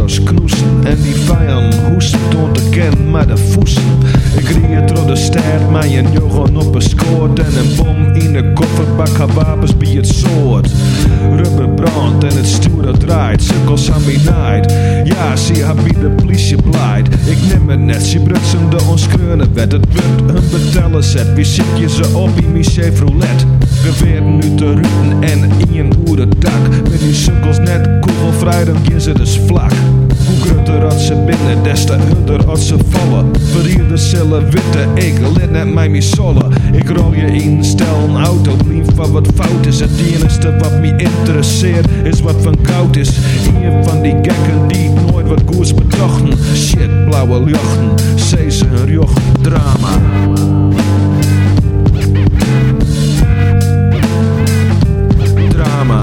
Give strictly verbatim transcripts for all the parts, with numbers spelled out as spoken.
als knoesen. En die vijand hoest door te kennen maar de voesen. Ik rijd door de stad, maar je jongen op een scoort. En een bom in de kofferbak, haar wapens bij het soort. Rubber brandt en het stuur dat draait. Sukkels aan mij naait. Ja, zie haar bij de politie blijt. Ik neem het net, ze brutsende ons kreunen werd. Het wordt een betellen set. Wie zit je ze op in mijn Chevrolet? Geweer nu te ruten en in een oerendak. Met die sukkels net kogelvrij, dan gaan ze dus vlak. Hoe groter als ze binnen, des te harder als ze vallen. Verrierde zullen witte, ik let net mij mee sollen. Ik rol je in, stel een auto, lief van wat fout is. Het enige wat me interesseert, is wat van koud is. Een van die gekken die nooit wat goeds bedachten. Shit, blauwe jochten, zee ze hun joch, drama. Drama.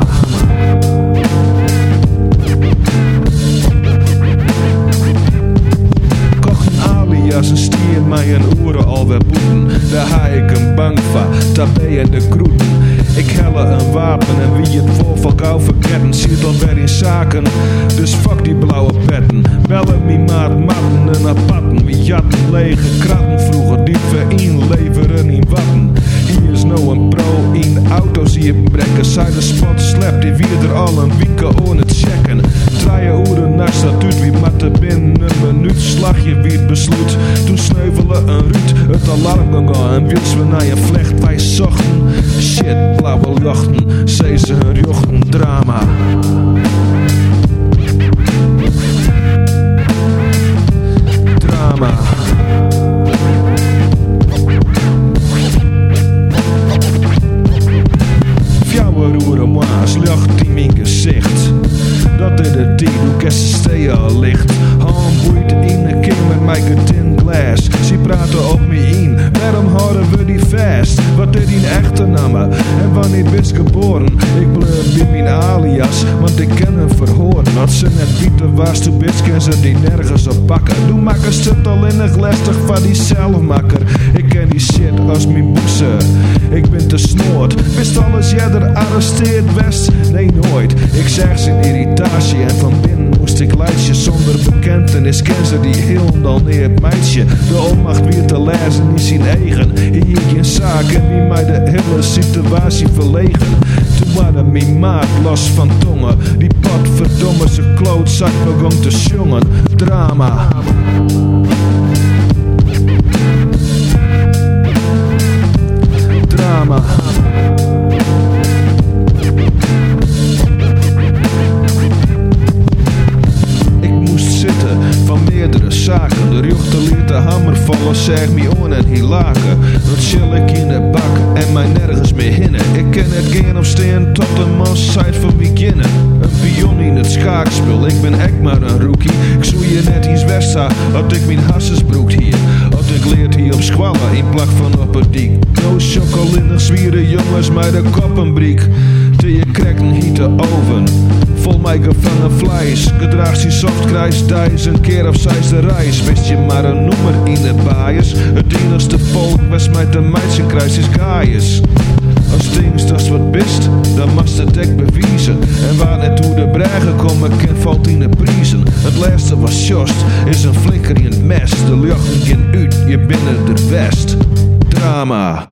Als een stier mij een oren alweer boeten. Daar ha ik een bang van, daar ben je de groeten. Ik helle een wapen en wie het voorval gauw verkennen. Ziet alweer in zaken, dus fuck die blauwe petten. Bellen me maat matten en apatten. Wie jatten lege kratten vroeger die we inleveren in watten. Hier is nou een pro in auto's hier brekken. Zij de spot slept, die wie er al een wieken on het checken. Draaien oeren naar statuut, wie matte binnen een minuut. Slag je wie het besloot. Toen sneuvelen een ruut, het alarm ging aan. En wils we naar je vlecht, wij zochten. Shit, blauwe jachten, zee ze hun jochten, drama. Drama. Fjouwe roeren maas, lucht in mijn gezicht. Dat is de tijd, hoe kerst steden al licht. Hand boeit in de king met mijn tin glas. Ze praten op me in, waarom houden we die vast? Wat is die echte namen en wanneer is geboren? Ik blijf bij mijn alias, want ik ken hem verhoren. Als ze net bieten was, toen bits kan ze die nergens op pakken. Doe makkers het al innig lastig van die zelfmakker. Ik ken die shit als mijn boezen. Ik ben te snoord. Wist alles jij er arresteerd west? Nee, nooit. Ik zeg ze in irritatie en van binnen moest ik leidje zonder bekentenis. Ken ze die heel dan neer het meisje. De onmacht weer te lezen in zijn eigen. Hier geen zaak en wie mij de hele situatie verlegen. Toen waren mijn maat los van tongen. Die pot verdomme zijn klootzak begon te jongen. Drama. Drama. Ik moest zitten van meerdere zaken. De rechter liet de hamer vallen, zeg me on en hij laken. Dat chill ik in de bak en mij nergens meer hinnen. Ik ken het geen op steen tot een man site van beginnen. Een pion in het schaakspel, ik ben echt maar een rookie. Ik zoe je net iets westa, had ik mijn hassesbroek hier. Had ik leert hier op squallen in plak van op het dik. No chocolinnig zwieren jongens, mij de koppenbriek. Te je krekken hiet de oven. Vol mij gevangen vlees. Gedraagt die softkruis dijs een keer op zijste reis. Wist je maar een noemer in de baaiers. Het enigste volk was mij de meidsen kruis is Gaius. Als dings dat wat bist, dan mag het dek bewijzen. En waar net hoe de bregen komen, ken valt in de priezen. Het laatste was Jost, is een flikker in het mes. De luchten gaan uit, je binnen de west. Drama.